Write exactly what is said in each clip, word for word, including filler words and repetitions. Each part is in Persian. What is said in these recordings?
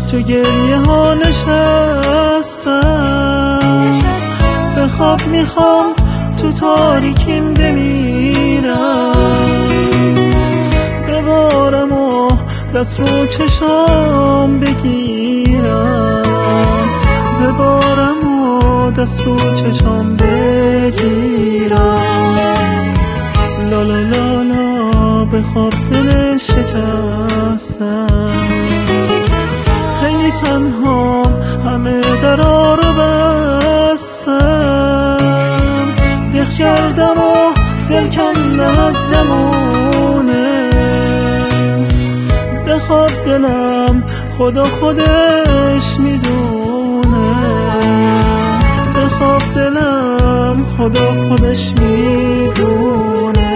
تو گریه ها نشستم، به خواب میخوام تو تاریکیم بمیرم، ببارم و دست رو چشام بگیرم، ببارم و دست رو چشام بگیرم. لا لا لا لا به خواب دل شکستم، خیلی تنها همه درا رو بستم، دق کردم و دل کندم از زمونه، به خواب دلم خدا خودش میدونه، به خواب دلم خدا خودش میدونه.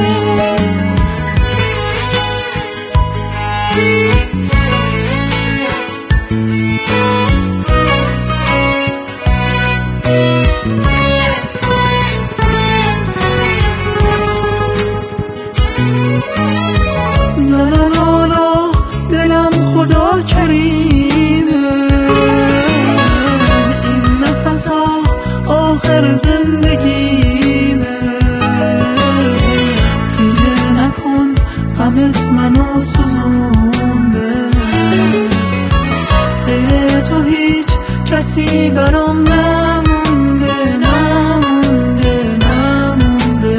لا لا لا لا دلم خدا کریمه، این نفس ها آخر زندگیمه، گریه نکن غمت منو سوزونده، غیر تو هیچ کسی برام نمونده نمونده نمونده،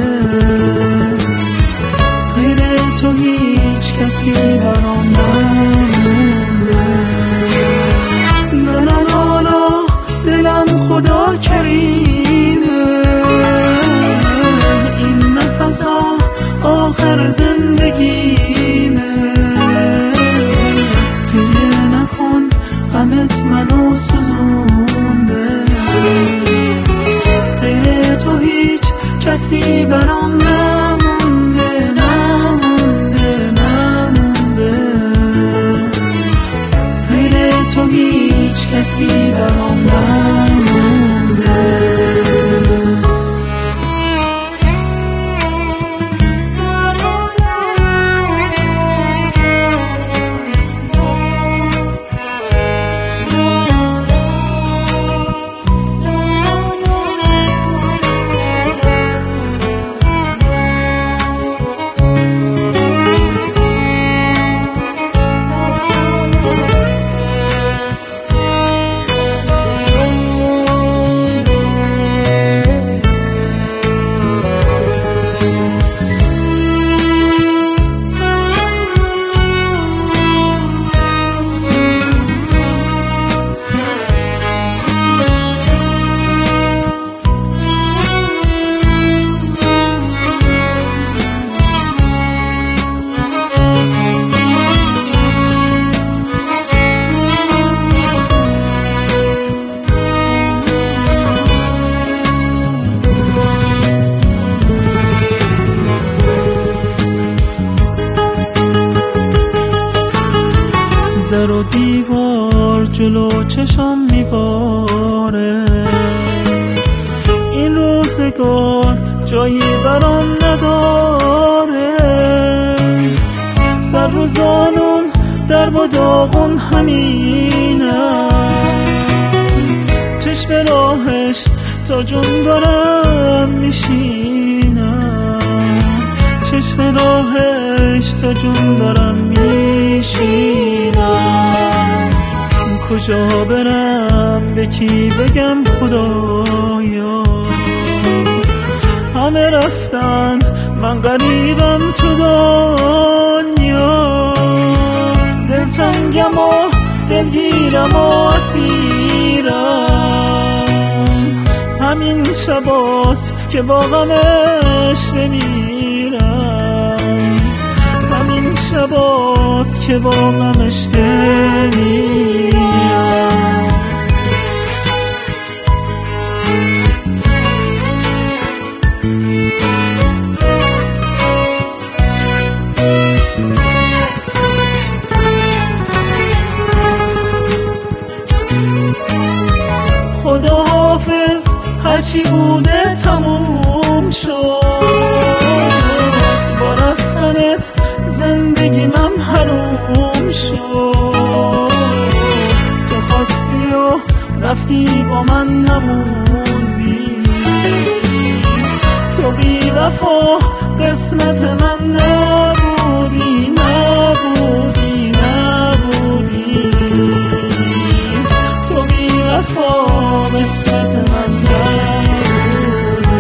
غیر تو هیچ کسی برام نمونده. لا لا لا لا دلم خدا کریمه، این نفس ها آخر زندگیمه، گریه نکن غمت منو سوزونده، غیر تو هیچ کسی برام نمونده نمونده نمونده، غیر تو هیچ کسی برام نمونده. در و دیوار جلو چشم میباره، این روزگار جایی برام نداره، سر رو زانون در و داغون همینم، چشم راهش تا جون دارم میشینم، چشم راهش تا جون دارم میشینم. کجا برم به کی بگم خدایا، همه رفتن من غریبم تو دنیا، دلتنگم و دلگیرم و اسیرم، همین شباست که با غمش بمیرم، همین شباست که با غمش بمیرم. خدا حافظ هرچی بوده تموم شد، با رفتنت زندگی من حروم شد، رفتی با من نموندی. تو بی وفا قسمت من نبودی، نبودی، نبودی. تو بی وفا قسمت من نبودی.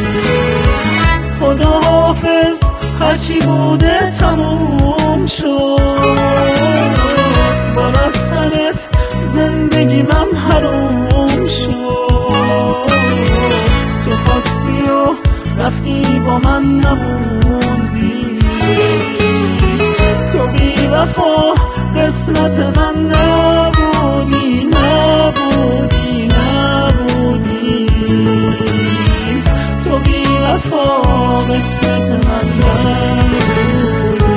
خدا حافظ هرچی بوده تموم شد، با رفتنت زندگیم حروم شد. تو خواستی و رفتی با من نموندی. تو بی وفا قسمت من نبودی، نبودی، نبودی. تو بی وفا قسمت من نبودی.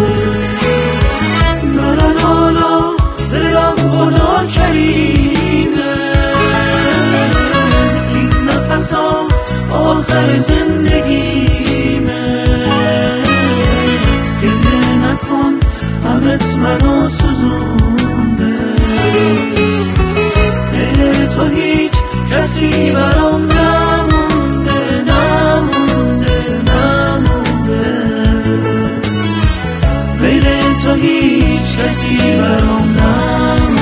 لا لا لا لا دلم خدا کریمه، این نفس ها آخر زندگیمه. گریه نکن غمت منو سوزونده، غیر تو هیچ کسی برام نمونده، نمونده، نمونده. غیر تو هیچ کسی برام نمونده.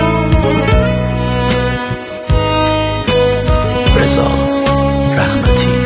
رضا رحمتی.